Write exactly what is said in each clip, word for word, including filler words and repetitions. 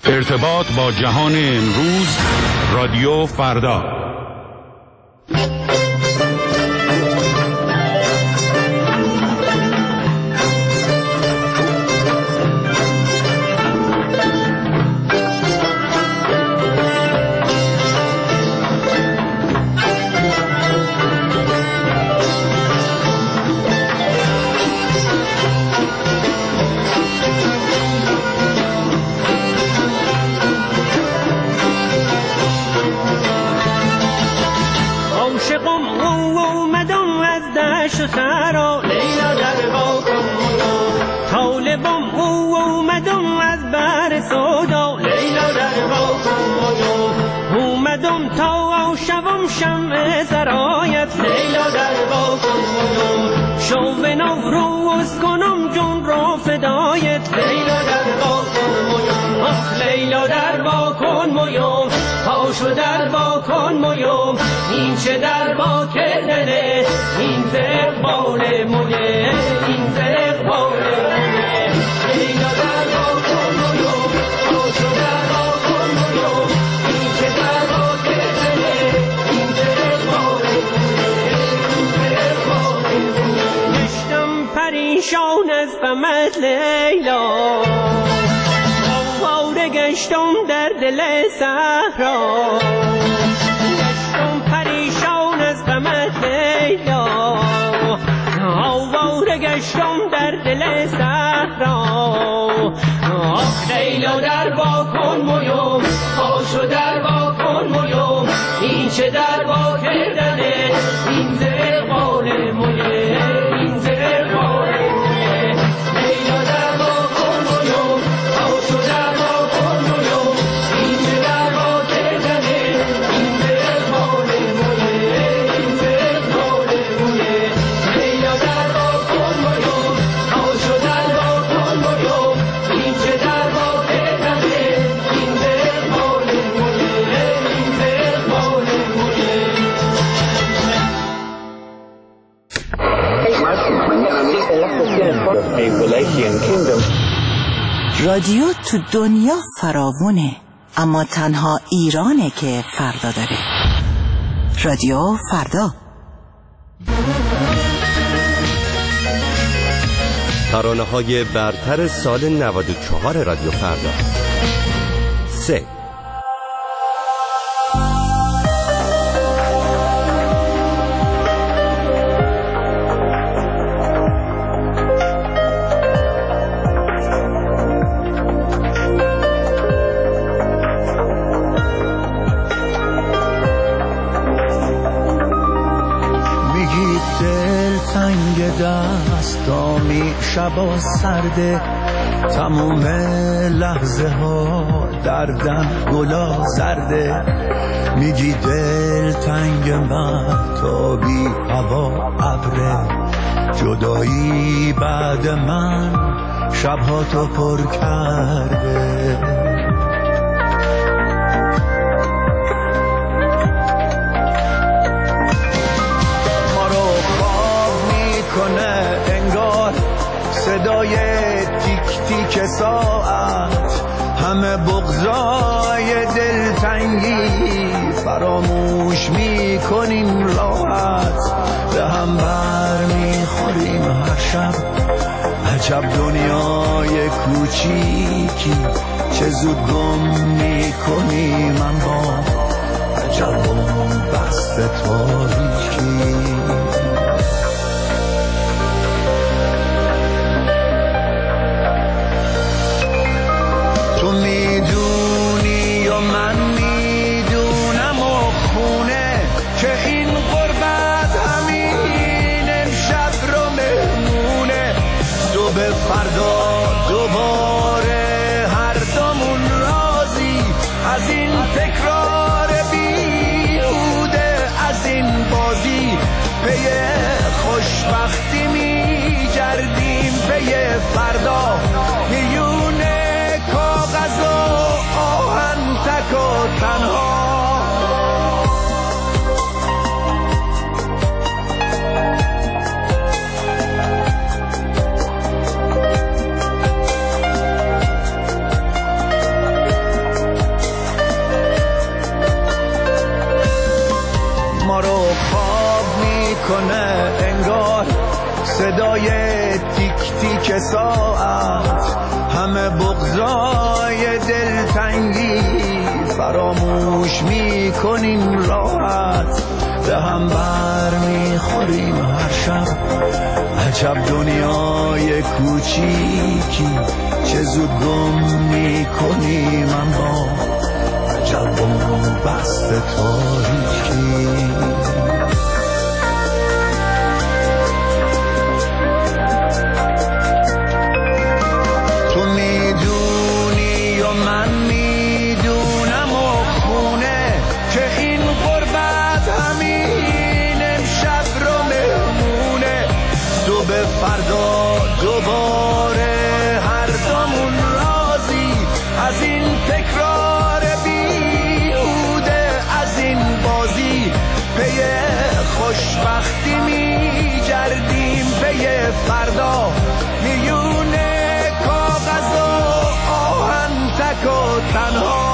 ارتباط با جهان امروز، رادیو فردا. سرا لیلا در باکم طالبم او اومدم از بر سودا لیلا در باکم اومدم تا شوم شمع سرایت لیلا در باکم شو به نوروز کنم جون را فدایت لیلا در باکم آخ لیلا در باکن مویم پاشو در باکن مویم این چه در با کردنه این زقبال مویه این زقبال مویه لیلا در باکن مویم پاشو در باکن مویم این چه در با کردنه این زقبال مویه این زقبال مویه گشتم پریشان از غمت لیلا آواره گشتم در دل صحرا گشتم پریشان از غمت لیلا آواره گشتم در دل صحرا آخ لیلا در باکن مویم پاشو در باکن مویم این چه در با کردنه این زقبال مویه این زقبال مویه لیلا در باکن مویم پاشو در باکن مویم این چه در با کردنه این زقبال مویه این زقبال مویه لیلا در باکن مویم پاشو در باکن مویم این چه در با کردنه این زقبال مویه این زقبال مویه. رادیو تو دنیا فراوونه، اما تنها ایرانه که فردا داره. رادیو فردا. ترانه‌های برتر سال نود و چهار رادیو فردا. سه دستامی شبا سرده تموم لحظه ها دردم گلا زرده میگی دل تنگ من تا بی هوا ابره جدایی بعد من شبها تو پر کرده صدای تیک تیک ساعت همه بغضای دلتنگی فراموش میکنیم راحت به هم بر میخوریم هر شب عجب دنیای کوچیکی چه زود گم میکنیم اما عجب اون بست تاریکی فردا دوباره هر دومون راضی از این تکرار بیهوده از این بازی پی خوشبختی می گردیم پی فردا میون کاغذ و آهن تک و تنها صدای تیک تیک ساعت، همه بغضای دلتنگی فراموش میکنیم راحت، به هم بر میخوریم هر شب. عجب دنیای کوچیکی چه زود گم میکنیم، اما عجب بست تاریکی. تو میدونی و من میدونم و خونه که این غربت همین امشب رو مهمونه. صبح فردا دوباره هر دومون راضی از این تکرار بیهوده، از این بازی پی خوشبختی میگردیم، پی فردا میونه کاغذ و آهن تک و تنها.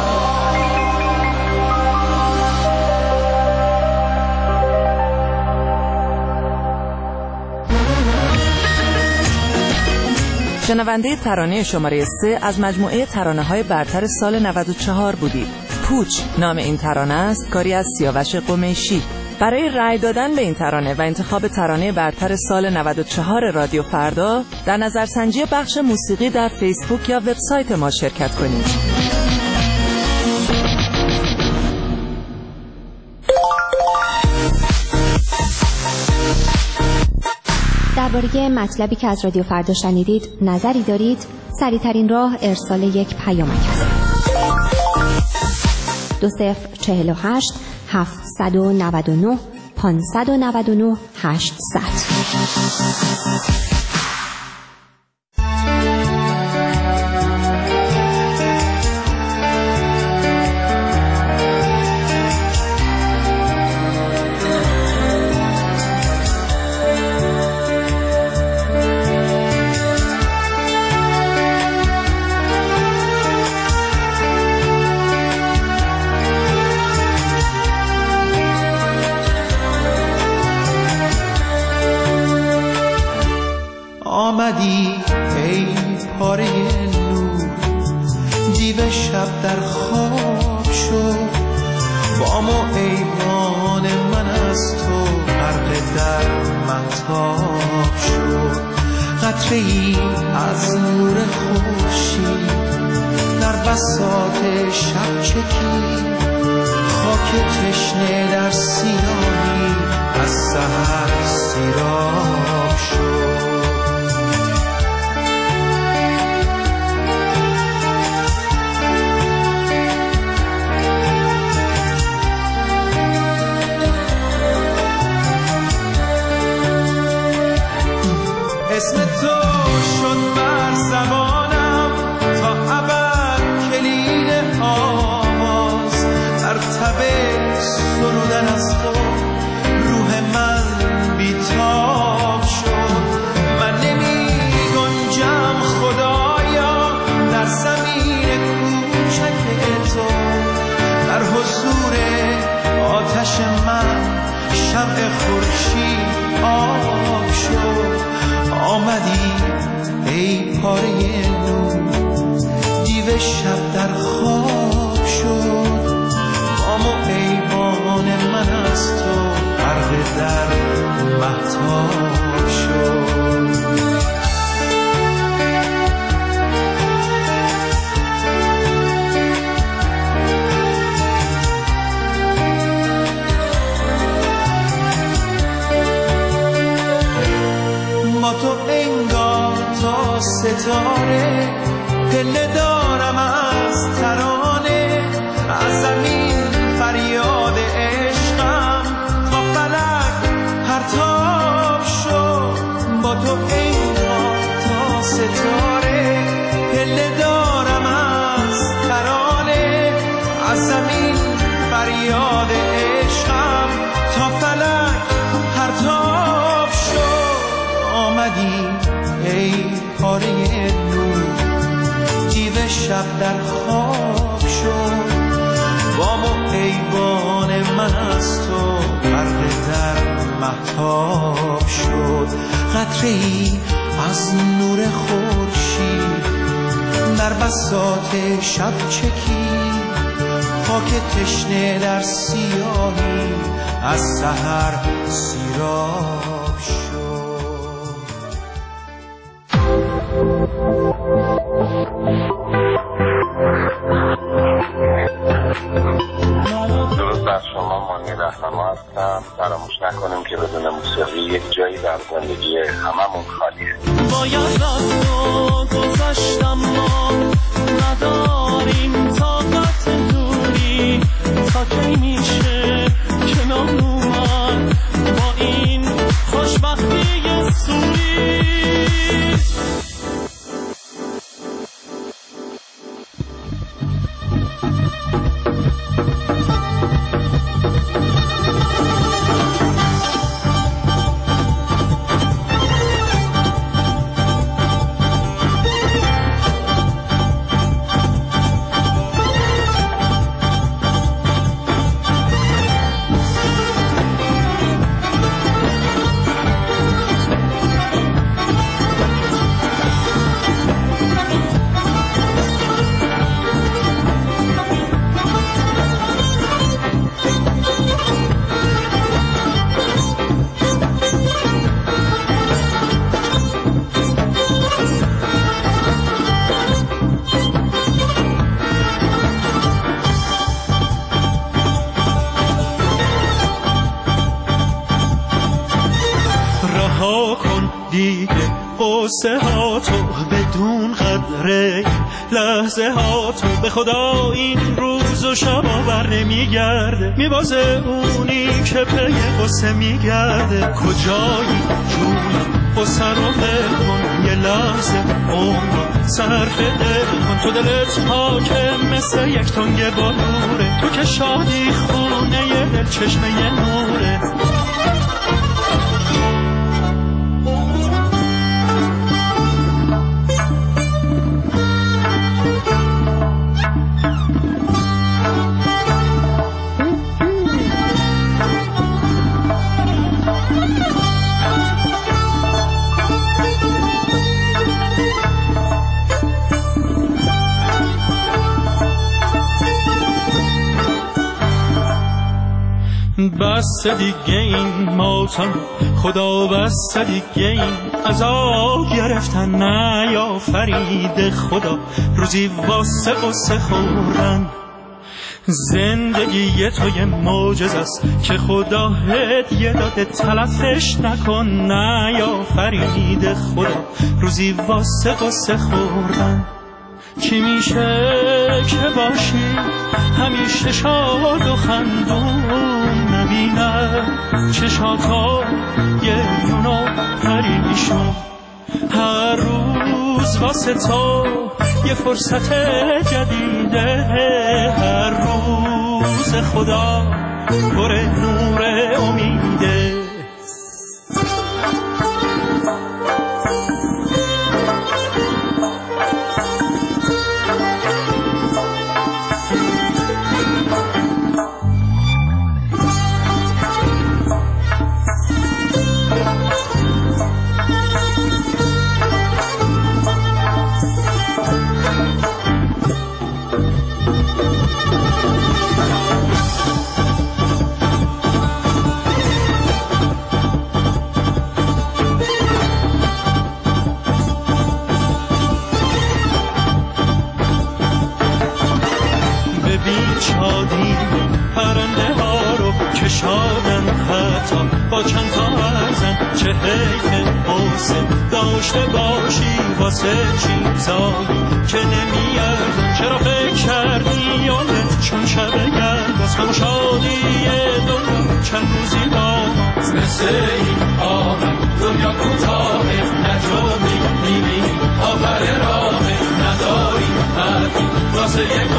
شنونده ترانه شماره سه از مجموعه ترانه‌های برتر سال نود و چهار بودید. پوچ نام این ترانه است، کاری از سیاوش قمیشی. برای رأی دادن به این ترانه و انتخاب ترانه برتر سال نود و چهار رادیو فردا در نظرسنجی بخش موسیقی در فیسبوک یا وبسایت ما شرکت کنید. درباره مطلبی که از رادیو فردا شنیدید نظری دارید؟ سریع‌ترین راه ارسال یک پیامک است. دو صفر چهل و هشت هفتصد و نود و نه پانصد و نود و نه هشتصد. آمدی ای پاره نور، دیو شب در خواب شد، بام و ایوان من از تو غرق در مهتاب شد. قطره ای از نور خورشید در بساط شب چکید، خاک تشنه در سیاهی از سحر سیراب شد. اسم تو شد بر زبانم تا ابد کلید آواز، در تب سرودن از تو روح من بیتاب شد. من نمی گنجم خدایا در زمین کوچک تو، در حضور آتش من شمع خورشید آب شد. آمدی ای پاره نور، دیو شب در خواب شد، بام و ایوان من از تو غرق در مهتاب شد. با تو انگار تا ستاره پله دارم از ترانه، از زمین فریاد عشقم تا فلک پرتاب شد. با تو انگار تا ستاره پله دارم از ترانه، از زمین فریاد عشقم تا فلک پرتاب شد. آمدی ای پاره نور، دیو شب در خواب شد، بام و ایوان من از تو غرق در مهتاب شد، قطره‌ای از نور خورشید در بساط شب چکید. خاک تشنه در سیاهی از سحر سیراب شد. درود بر شما، مانی رهنما هستم. فراموش نکنیم که بدون موسیقی یک جایی در زندگی هممون خالیه. باید رفت و گذشتم، ما نداریم طاقت دوری. تا کی میشه کنار اومد با این خوشبختی سوری؟ قصه ها تو بدون قدره، لحظه ها تو به خدا این روز و شب بر نمیگرده. میبازه اونی که پی قصه میگرده. کجایی جونم قصه رو بکن، یه لحظه عمر صرف دل کن. تو دلت حاکم مثل یک تنگ بلوره، تو که شادی خونه یه دل چشمه یه نوره. بس دیگه این ماتم خدا، بس دیگه این عذاب گرفتن. نه یا فرید خدا روزی واسه قصه خوردن. زندگی تو یه معجزه است که خدا هدیه داده، تلفش نکن. نه یا فرید خدا روزی واسه قصه خوردن. چی میشه که باشی همیشه شاد و خندون، نبینه چشاتا گریون و پریشون. هر روز واسه تو یه فرصت جدیده، هر روز خدا پر نور امیده. پرنده ها رو که شادن حتی با چند تا ارزن. چه حیف حسن داشته باشی واسه چیزایی که نمیارزن. چرا فکر کردی یادت چون شب گرد باز هم شادی دنیا چند روزی داماز. مثل این آمد دنیا کوتاهه، نجومی میبینی آخر راهه، نداری حرفی واسه یک